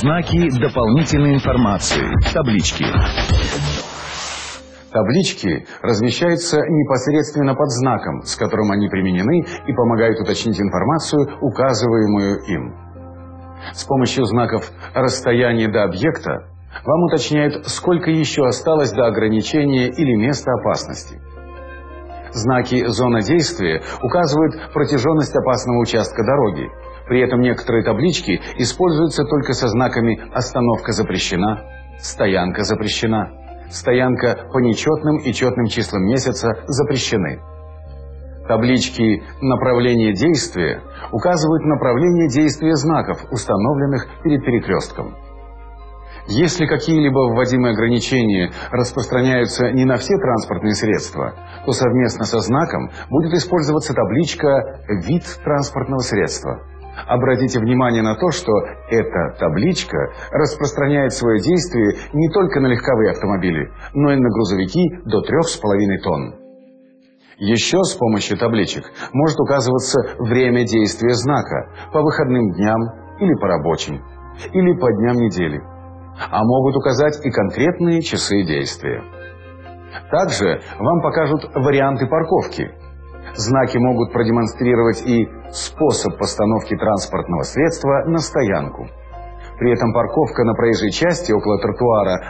Знаки дополнительной информации. Таблички. Таблички размещаются непосредственно под знаком, с которым они применены, и помогают уточнить информацию, указываемую им. С помощью знаков «расстояние до объекта» вам уточняют, сколько еще осталось до ограничения или места опасности. Знаки «зона действия» указывают протяженность опасного участка дороги. При этом некоторые таблички используются только со знаками «остановка запрещена», «стоянка запрещена», «стоянка по нечетным и четным числам месяца запрещены». Таблички «направление действия» указывают направление действия знаков, установленных перед перекрестком. Если какие-либо вводимые ограничения распространяются не на все транспортные средства, то совместно со знаком будет использоваться табличка «Вид транспортного средства». Обратите внимание на то, что эта табличка распространяет свое действие не только на легковые автомобили, но и на грузовики до 3,5 тонн. Еще с помощью табличек может указываться время действия знака по выходным дням или по рабочим, или по дням недели, а могут указать и конкретные часы действия. Также вам покажут варианты парковки. Знаки могут продемонстрировать и способ постановки транспортного средства на стоянку. При этом парковка на проезжей части около тротуара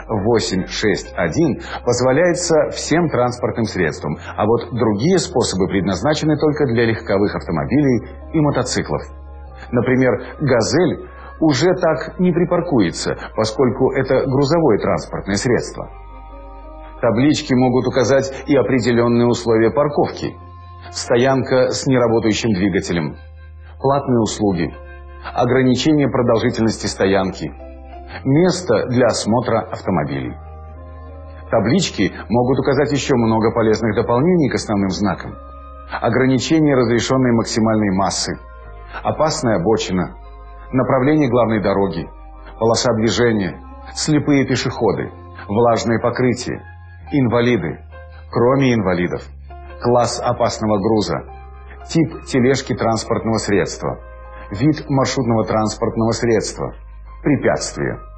861 позволяется всем транспортным средствам, а вот другие способы предназначены только для легковых автомобилей и мотоциклов. Например, «Газель» уже так не припаркуется, поскольку это грузовое транспортное средство. Таблички могут указать и определенные условия парковки. Стоянка с неработающим двигателем, платные услуги, ограничение продолжительности стоянки, место для осмотра автомобилей. Таблички могут указать еще много полезных дополнений к основным знакам. Ограничение разрешенной максимальной массы, опасная обочина, направление главной дороги, полоса движения, слепые пешеходы, влажное покрытие, инвалиды, кроме инвалидов, класс опасного груза, тип тележки транспортного средства, вид маршрутного транспортного средства, препятствия.